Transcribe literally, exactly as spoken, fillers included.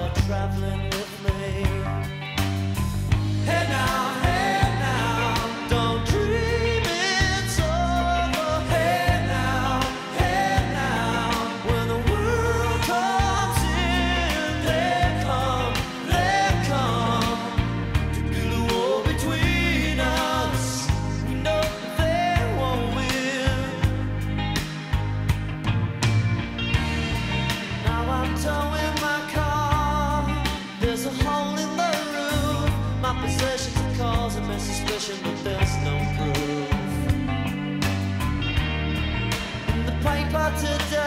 you're traveling with me. Hey now, hey now, don't dream it's over. Hey now, hey now, when the world comes in, they come, they come to build a wall between us. We know they won't win. Now I'm towing my car. There's a hole in the roof. My possessions are causing me suspicion, but there's no proof. In the paper today,